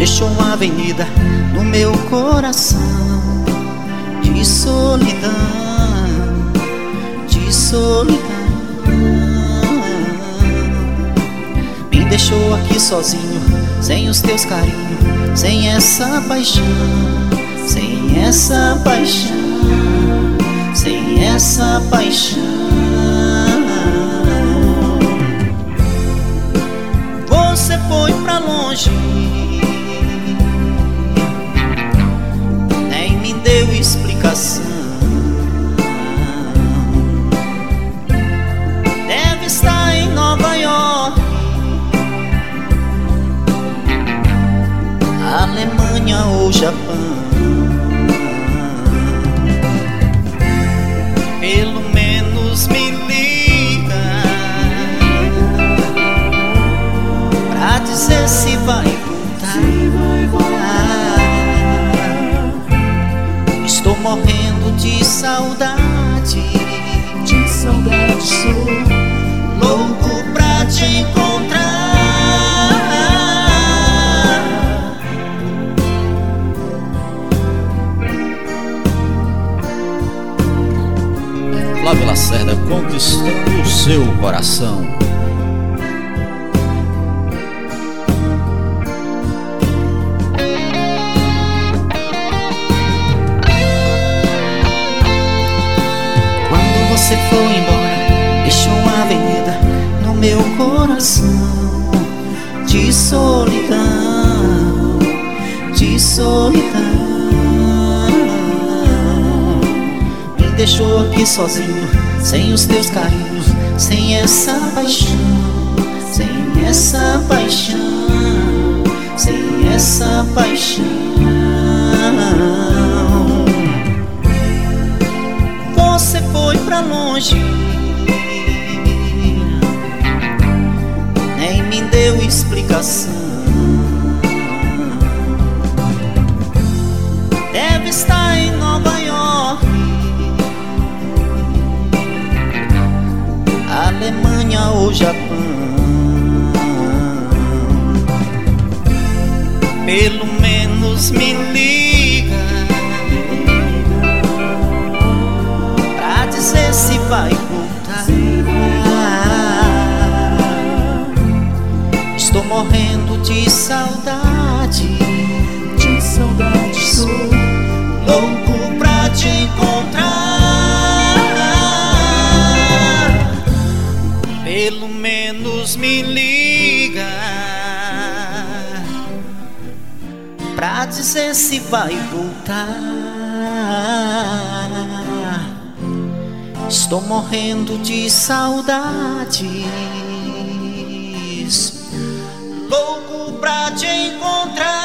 deixou uma avenida no meu coração de solidão, de solidão. Me deixou aqui sozinho, sem os teus carinhos, sem essa paixão, sem essa paixão, sem essa paixão. Você foi pra longe, nem me deu explicação. Deve estar em Nova York, Alemanha ou Japão. Pelo menos me liga pra dizer se vai voltar. Estou morrendo de saudade, de saudade. Sou louco pra te encontrar. Flávio Lacerda conquistando o seu coração. Quando você foi embora, deixou uma avenida no meu coração de solidão, de solidão. Me deixou aqui sozinho, sem os teus carinhos, sem essa paixão, sem essa paixão, sem essa paixão. Você foi pra longe, nem me deu explicação. Deve estar em Nova York, Alemanha ou Japão. Pelo menos me liga pra dizer se vai voltar. Estou morrendo de saudade, de saudade. Sou louco pra te encontrar. Pelo menos me liga pra dizer se vai voltar. Estou morrendo de saudades, louco pra te encontrar.